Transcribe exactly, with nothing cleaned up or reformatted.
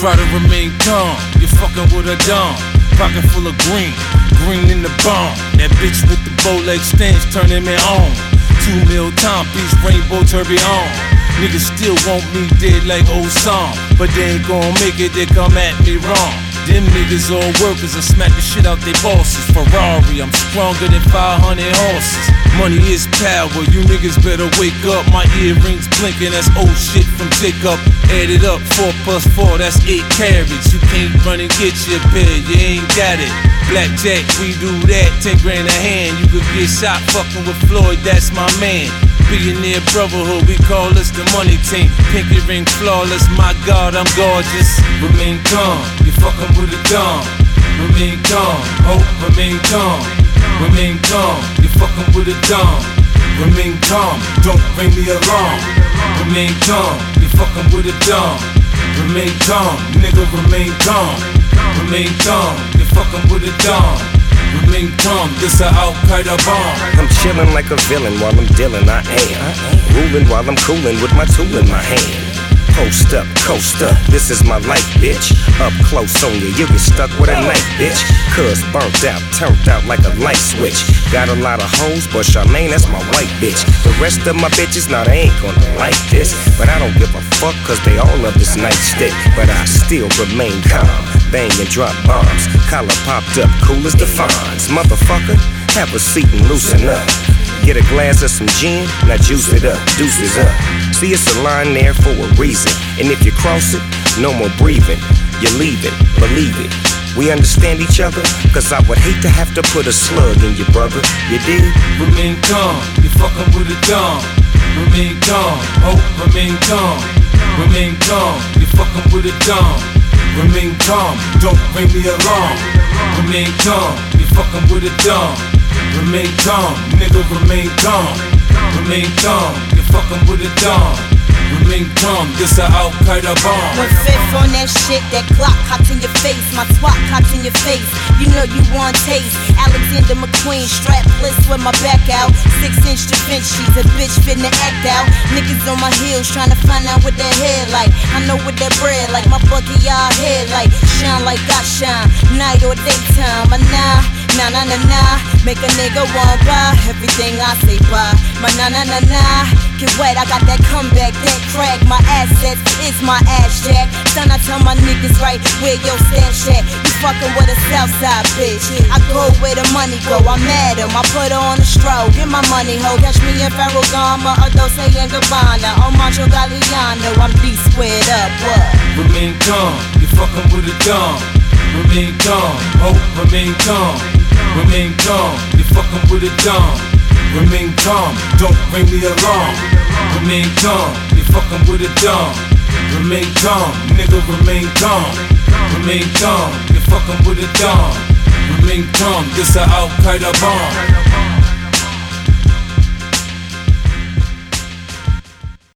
Try to remain calm, you're fucking with a dom. Pocket full of green, green in the bomb. That bitch with the bow leg stance turning me on. Two mil timepiece, rainbow tourbillon. Niggas still want me dead like old song, but they ain't gon' make it, they come at me wrong. Them niggas all workers and smack the shit out they bosses. Ferrari, I'm stronger than five hundred horses. Money is power, you niggas better wake up. My earrings blinking, that's old shit from Jacob. Add it up, four plus four, that's eight carats. You can't run and get your bed, you ain't got it. Blackjack, we do that, ten grand a hand. You could get shot fucking with Floyd, that's my man. Billionaire brotherhood, we call us the money team. Pinky ring flawless, my God, I'm gorgeous. Remain calm, you fucking with a dom. Remain calm, hope, remain calm. Remain calm, you fucking with a dom. Remain calm, don't ring the alarm. Remain calm, you fucking with a dom. Remain calm, nigga, remain calm. Remain calm, you fucking with a dom. Remain calm, this a Al-Qaeda bomb. I'm chillin' like a villain while I'm dealing, I am. Ruling while I'm coolin' with my tool in my hand. Post up, coast up, this is my life, bitch. Up close on you, you get stuck with a knife, bitch. Cuz burnt out, turned out like a light switch. Got a lot of hoes, but Charmaine, that's my white bitch. The rest of my bitches, nah, they ain't gonna like this. But I don't give a fuck, cause they all love this nightstick. But I still remain calm, bang and drop bombs. Collar popped up, cool as the Fonz. Motherfucker, have a seat and loosen up. Get a glass of some gin, now juice it up, deuces up. See, it's a line there for a reason. And if you cross it, no more breathing. You're leaving, believe it. We understand each other, cause I would hate to have to put a slug in you, brother. You dig? Remain calm, you fucking with a dom. Remain calm, hope, remain calm. Remain calm, you fucking with a dom. Remain calm, don't ring the alarm. Remain calm, you fucking with a dom. Remain calm, nigga, remain calm. Remain calm, you fucking with a dom. Remain calm, this a Al-Qaeda bomb. One fifth on that shit, that Glock cocked in your face. My twat cocked in your face, you know you want taste. Alexander McQueen, strapless with my back out. Six inch Da Vinci's, a bitch finna act out. Niggas on my heels tryna find out what their hair like. I know what that bread like, my bucket y'all head like. Shine like I shine, night or daytime. I nah, nah nah nah nah. Make a nigga want buy everything I say buy. My nah nah nah nah. Get wet, I got that comeback, that crack. My assets is my ass jack. Son, I tell my niggas right where your stash at. You fucking with a Southside bitch. I go where the money go, I'm mad em. I put her on the stroke, get my money ho. Catch me in Ferragamo, Adolce and Gabbana. On Macho Galliano, I'm D squared up, what? Remain calm, you fucking with a dom. Remain calm, hope, remain calm. Remain calm, you fucking with a dom. Remain calm, don't ring the alarm. Remain calm, you fucking with a dom. Remain calm, nigga, remain calm. Remain calm, you fucking with a dom. Remain calm, this a Al-Qaeda bomb.